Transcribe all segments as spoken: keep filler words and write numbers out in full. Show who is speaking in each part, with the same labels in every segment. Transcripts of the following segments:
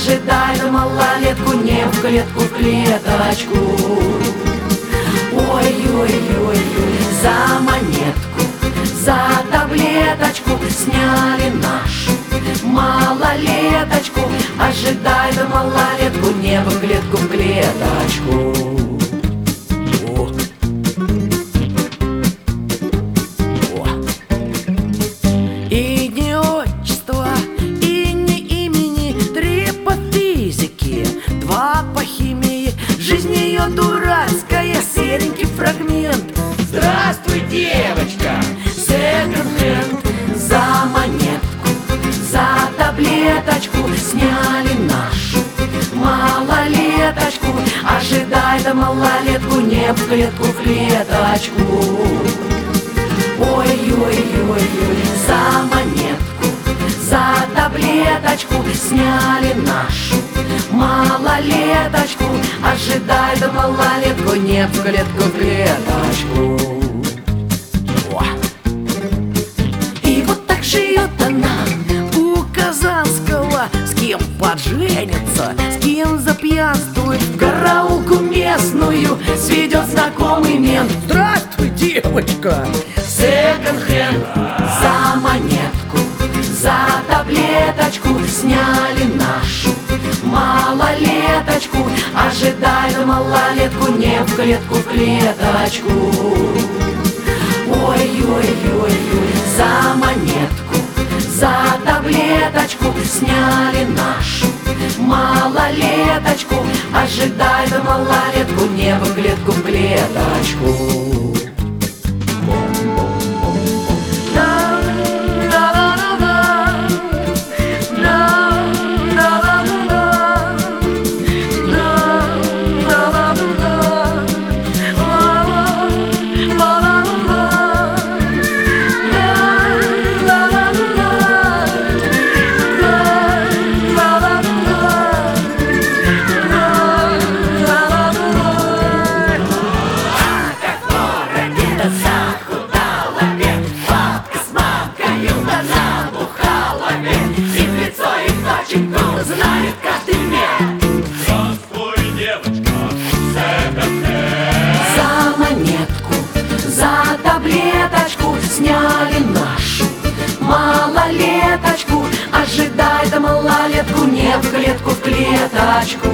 Speaker 1: ожидай на малолетку, не в клетку, в клеточку. Ой-ой-ой-ой, за монетку, за таблеточку сняли нашу малолеточку. Ожидай на малолетку, не в клетку, в клеточку. И не отчество, и не имени, три по физике, два по химии. Жизнь ее дурацкая, серенький фрагмент.
Speaker 2: Здравствуй, девочка!
Speaker 1: Секонд-хенд, за монетку, за таблеточку сняли нашу малолеточку. Ожидай до малолетку, не в клетку, в клеточку. Ой-ой-ой-ой, за монетку, за таблеточку сняли нашу малолеточку. Ожидай до малолетку, не в клетку, в клеточку. И вот так живет она у Казанского. С кем подженится, с кем запьянствует, в караулку местную сведет знакомый мент.
Speaker 2: Здравствуй, девочка!
Speaker 1: Секонд-хенд, за монетку, за таблеточку сняли нашу малолеточку. Ожидай на малолетку, не в клетку, в клеточку. Ой-ой-ой-ой, за монетку, за таблеточку сняли нашу малолеточку. Ожидай на малолетку, не в клетку, в клеточку. Знает каждый мент.
Speaker 2: Здравствуй, девочка! Секонд-хенд!
Speaker 1: За монетку, за таблеточку сняли нашу малолеточку. Ожидай до малолетку, не в клетку, в клеточку.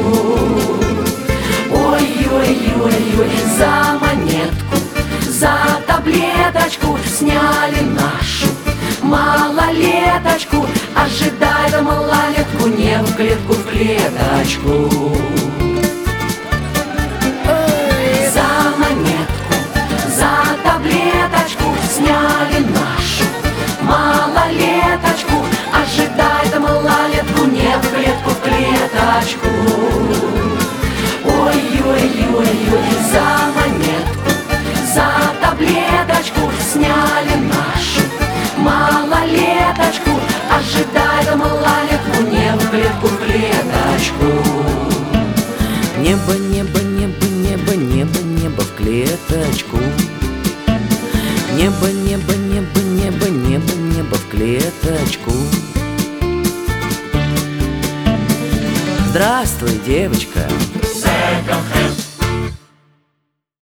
Speaker 1: Ой-ой-ой-ой, за монетку, за таблеточку сняли нашу малолеточку. Ожидай до малолетку, не в клетку, в клеточку. За монетку, за таблеточку сняли нашу малолеточку. Ожидай до малолетку, не в клетку, в клеточку. Ой-ой-ой-ой, за монетку, за таблеточку сняли нашу малолеточку. Ожидай до малолетку, не в клетку, в клеточку. Небо, небо, небо, небо, небо, небо в клеточку. Небо, небо, небо, небо, небо, небо в клеточку. Здравствуй, девочка!
Speaker 2: Секонд-хенд!